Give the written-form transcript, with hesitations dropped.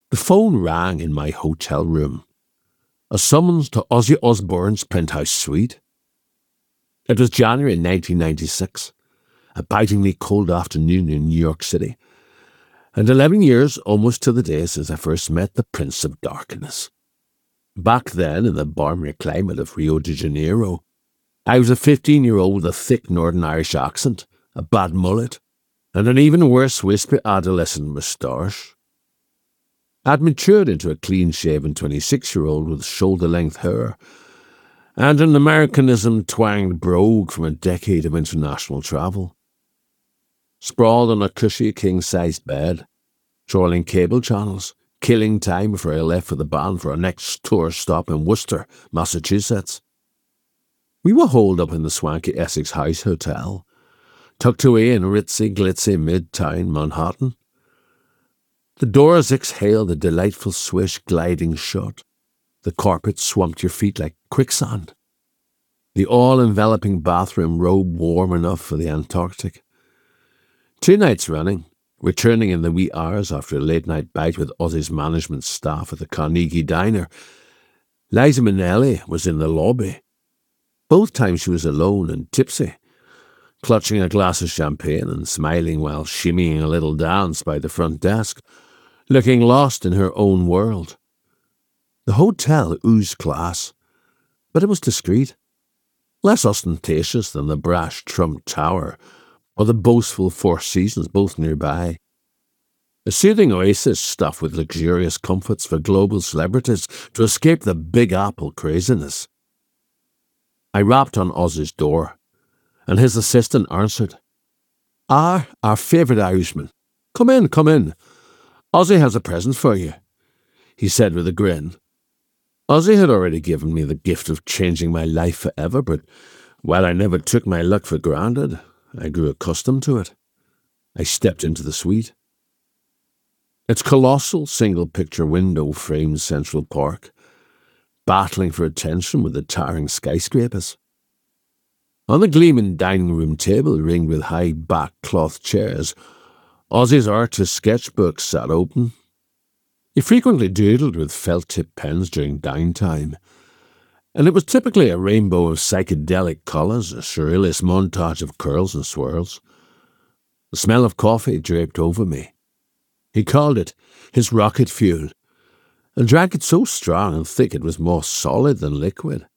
The phone rang in my hotel room. A summons to Ozzy Osbourne's penthouse suite. It was January 1996, a bitingly cold afternoon in New York City, and 11 years almost to the day since I first met the Prince of Darkness. Back then, in the balmy climate of Rio de Janeiro, I was a 15-year-old with a thick Northern Irish accent, a bad mullet, and an even worse wispy adolescent moustache. I'd matured into a clean-shaven 26-year-old with shoulder-length hair and an Americanism-twanged brogue from a decade of international travel. Sprawled on a cushy king-sized bed, trolling cable channels, killing time before I left for the band for our next tour stop in Worcester, Massachusetts. We were holed up in the swanky Essex House Hotel, tucked away in ritzy, glitzy midtown Manhattan. The doors exhaled a delightful swish gliding shut. The carpet swamped your feet like quicksand. The all-enveloping bathroom robe warm enough for the Antarctic. 2 nights running, returning in the wee hours after a late-night bite with Ozzy's management staff at the Carnegie Diner, Liza Minnelli was in the lobby. Both times she was alone and tipsy, clutching a glass of champagne and smiling while shimmying a little dance by the front desk, looking lost in her own world. The hotel oozed class, but it was discreet, less ostentatious than the brash Trump Tower or the boastful Four Seasons, both nearby. A soothing oasis stuffed with luxurious comforts for global celebrities to escape the Big Apple craziness. I rapped on Ozzy's door, and his assistant answered. Our favourite Irishman. Come in, come in. Ozzy has a present for you, he said with a grin. Ozzy had already given me the gift of changing my life forever, but while I never took my luck for granted, I grew accustomed to it. I stepped into the suite. Its colossal single-picture window framed Central Park, battling for attention with the towering skyscrapers. On the gleaming dining room table, ringed with high-back cloth chairs, Ozzy's artist sketchbook sat open. He frequently doodled with felt-tip pens during downtime, and it was typically a rainbow of psychedelic colours, a surrealist montage of curls and swirls. The smell of coffee draped over me. He called it his rocket fuel, and drank it so strong and thick it was more solid than liquid.